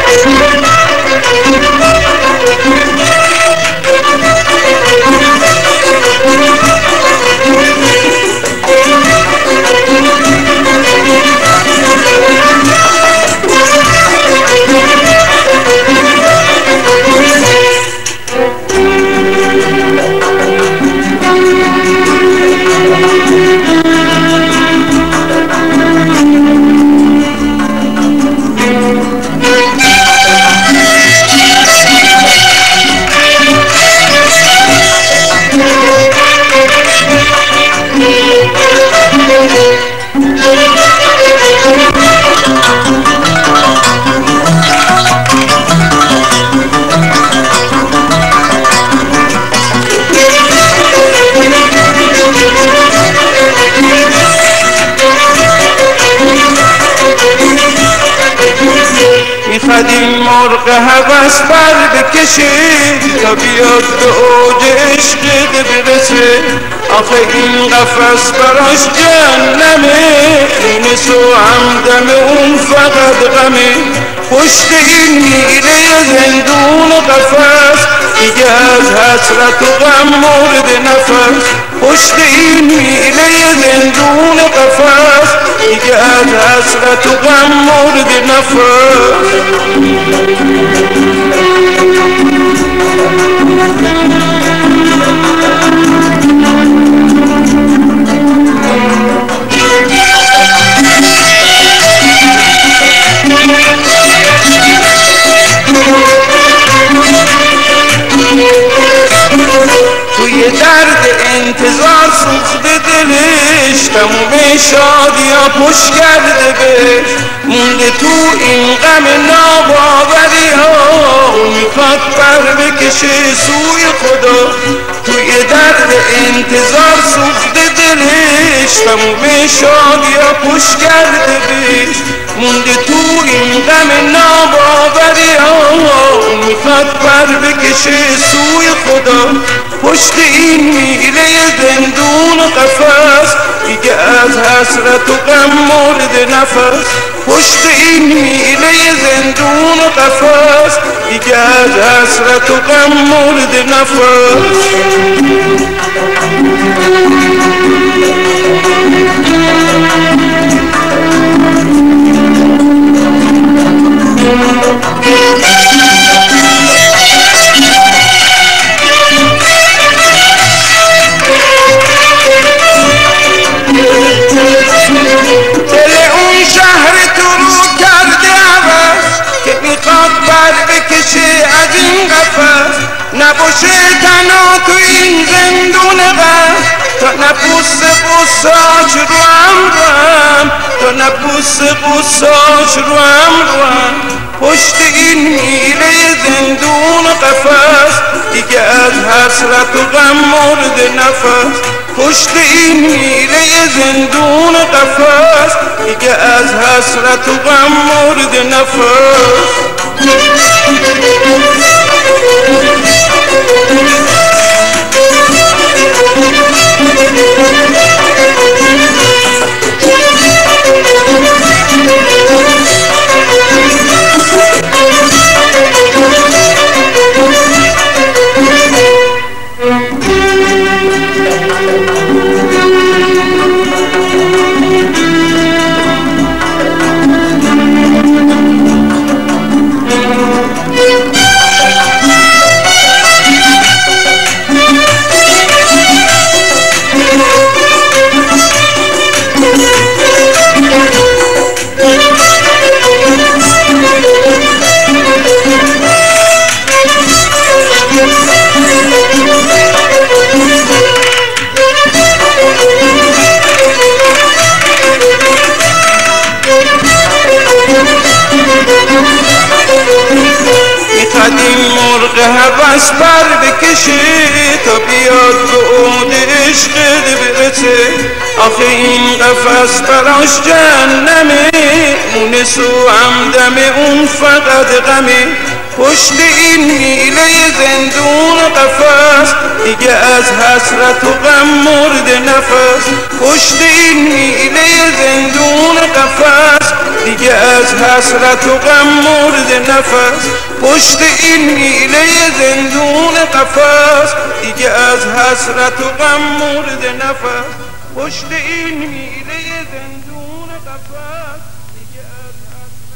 میخواد این مرغ هوس بر بکشه تا بیاد به اوج عشقت برسه. آخه این قفس براش جهنمه، مونس و همدم اون فقط غمه. پشت این میله زندون قفس دیگه از حسرت و غم مرد نفس. پشت این میله زندون قفس دیگه از حسرت و غم مرد نفس. توی درد انتظار سوخته دلش، تموم شادی ها پشت کرده بهش. مونده تو این غم ناباوری ها، میخواد پر بکشه سوی خدا. توی درد انتظار سوخته دلش، تموم شادی ها پشت کرده بهش. مونده تو این غم ناباوری ها، میخواد پر بکشه سوی خدا. پشت این میله زندون قفس دیگه از حسرت و غم مرد نفس. پشت این میله زندون قفس دیگه از حسرت و غم مرد نفس. نباشه تنها تو این زندون غم، تا نپوست قصاش رو هم تا نپوست قصاش رو هم. پشت این میله زندون قفس دیگه از حسرت و غم مرد نفس. پشت این میله زندون قفس دیگه از حسرت و غم مرد نفس. این مرغ هوس پر بکشه تا بیاد به اوج عشقت برسه. آخه این قفس براش جهنمه، مونس و همدم اون فقط غمه. پشت این میله زندون قفس دیگه از حسرت و غم مرد نفس. پشت این میله زندون قفس دیگه دیگه از حسرت و غم مورد نفس پشت این میله زندون قفس دیگه از حسرت و غم مورد نفس پشت این میله زندون قفس دیگه از